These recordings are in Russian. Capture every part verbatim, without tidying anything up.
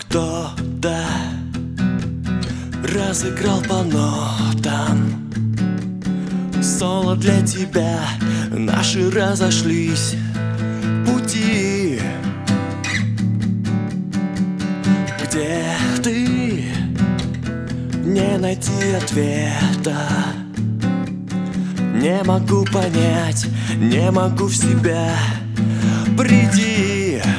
Кто-то разыграл по нотам соло для тебя. Наши разошлись пути. Где ты? Не найти ответа. Не могу понять, не могу в себя. Приди.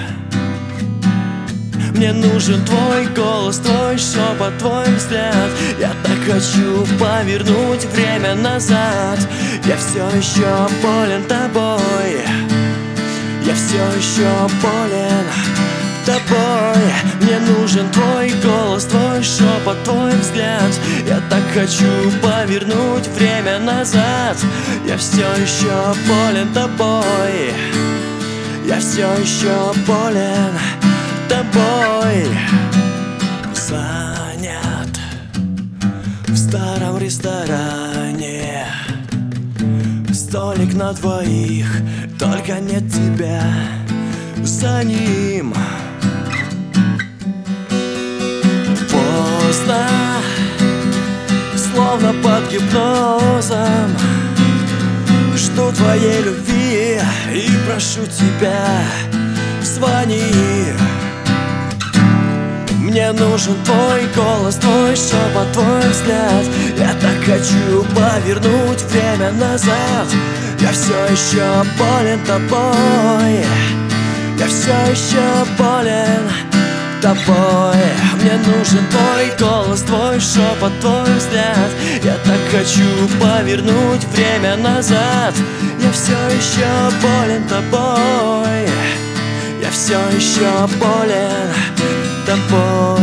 Мне нужен твой голос, твой шепот, твой взгляд. Я так хочу повернуть время назад. Я все еще болен тобой. Я все еще болен тобой. Мне нужен твой голос, твой шепот, твой взгляд. Я так хочу повернуть время назад. Я все еще болен тобой. Я все еще болен тобой. Занят в старом ресторане, столик на двоих, только нет тебя за ним. Поздно, словно под гипнозом, жду твоей любви и прошу тебя, звони. Мне нужен твой голос, твой шепот, твой взгляд. Я так хочу повернуть время назад. Я все еще болен тобой. Я все еще болен тобой. Мне нужен твой голос, твой шепот, твой взгляд. Я так хочу повернуть время назад. Я все еще болен тобой. Я все еще болен тобой.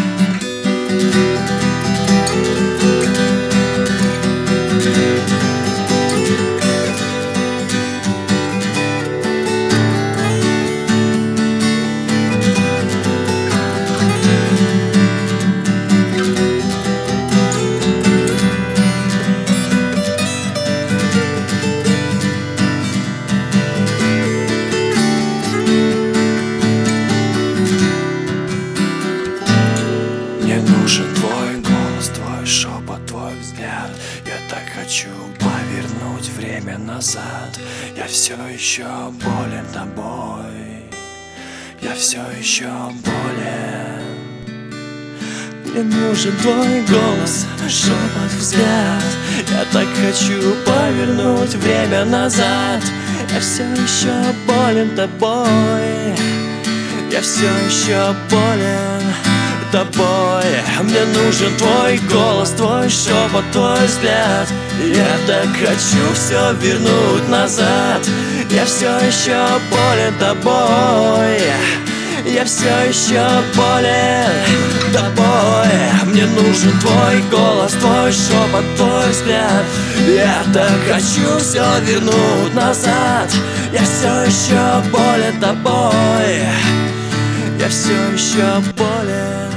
Шепот, твой взгляд. Я так хочу повернуть время назад. Я все еще болен тобой. Я все еще болен. Мне нужен твой голос, шепот, взгляд. Я так хочу повернуть время назад. Я все еще болен тобой. Я все еще болен тобой. Мне нужен твой голос, твой шепот, твой взгляд. Я так хочу все вернуть назад. Я все еще болен тобой. Я все еще болен тобой. Мне нужен твой голос, твой шепот, твой взгляд. Я так хочу все вернуть назад. Я все еще болен тобой. Я все еще болен